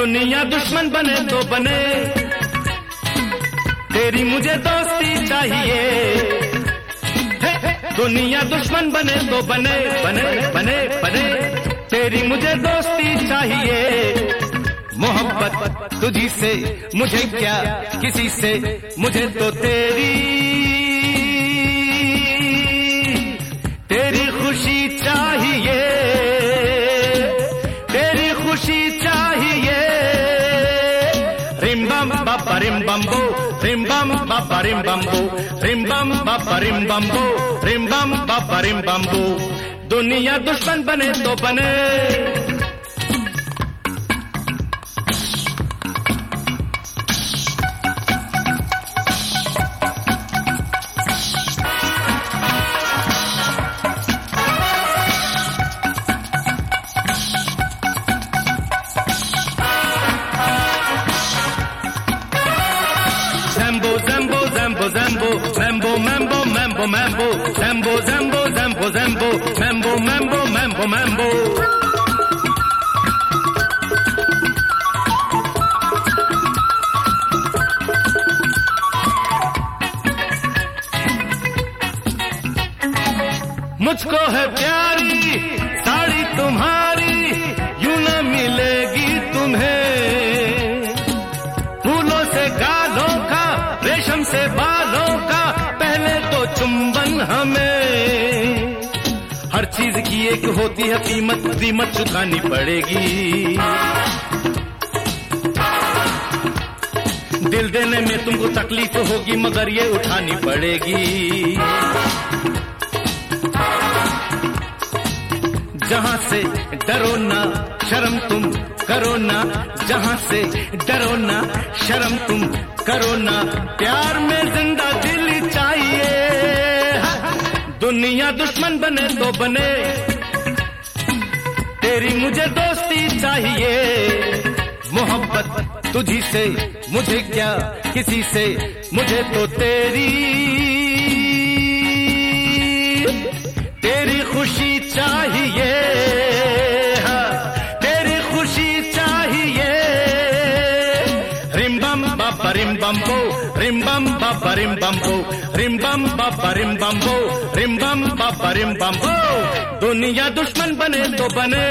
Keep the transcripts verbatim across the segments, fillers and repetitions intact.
दुनिया दुश्मन बने तो बने, तेरी मुझे दोस्ती चाहिए। दुनिया दुश्मन बने तो बने बने बने बने, तेरी मुझे दोस्ती चाहिए। मोहब्बत तुझी से मुझे क्या किसी से, मुझे तो तेरी तेरी खुशी चाहिए, तेरी खुशी चाहिए। रिम बम बाबा रिम बम्बो, रिम बम बाबा रिम बम्बो, रिम बम बाबा रिम बम्बो, रिम बम बाबा रिम बम्बो। दुनिया दुश्मन बने तो बने, Zambo, Zambo, Mambo, Mambo, Mambo, Mambo, Zambo, Zambo, Zambo, Zambo, Mambo, Mambo, Mambo, Mambo. मुझको है प्यारी साड़ी तुम्हारी, यूं न मिलेगी तुम्हें। फूलों से गालों का, रेशम से बालों का, पहले तो चुंबन हमें। हर चीज की एक होती है कीमत, कीमत चुकानी पड़ेगी। दिल देने में तुमको तकलीफ होगी, मगर ये उठानी पड़ेगी। जहां से डरो ना शर्म तुम करो ना, जहां से डरो ना शर्म तुम करो ना, प्यार में जिंदा दिल चाहिए। दुनिया दुश्मन बने तो बने, तेरी मुझे दोस्ती चाहिए। मोहब्बत तुझी से मुझे क्या किसी से, मुझे तो तेरी तेरी खुशी चाहिए, तेरी खुशी चाहिए। रिम बम बाबा रिम बम्बो, रिम बम बाबा रिम बम्बो, रिम बम बाबा रिम बम्बो, रिम बम बाबा रिम बम्बो। दुनिया दुश्मन बने तो बने,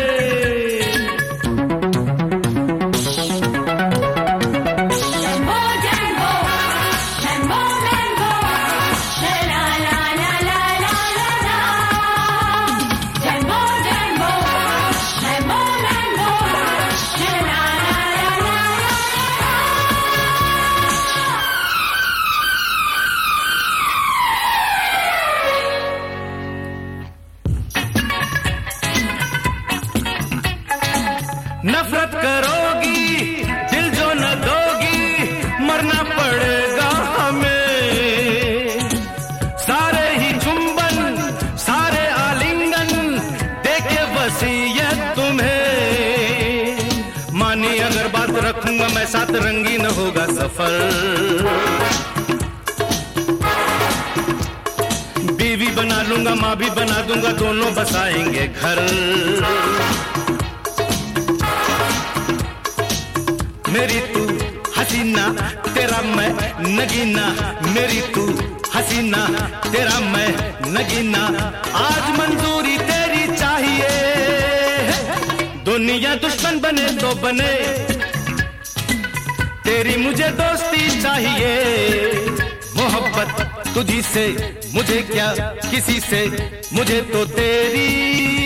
नफरत करोगी दिल जो न दोगी, मरना पड़ेगा हमें। सारे ही चुंबन सारे आलिंगन देके वसीयत तुम्हें। मानी अगर बात रखूंगा मैं साथ, रंगीन होगा सफर। बीवी बना लूंगा माँ भी बना दूंगा, दोनों बसाएंगे घर। मेरी तू हसीना तेरा मैं नगीना, मेरी तू हसीना तेरा मैं नगीना। आज मंजूरी तेरी चाहिए। दुनिया दुश्मन बने तो बने, तेरी मुझे दोस्ती चाहिए। मोहब्बत तुझी से मुझे क्या किसी से, मुझे तो तेरी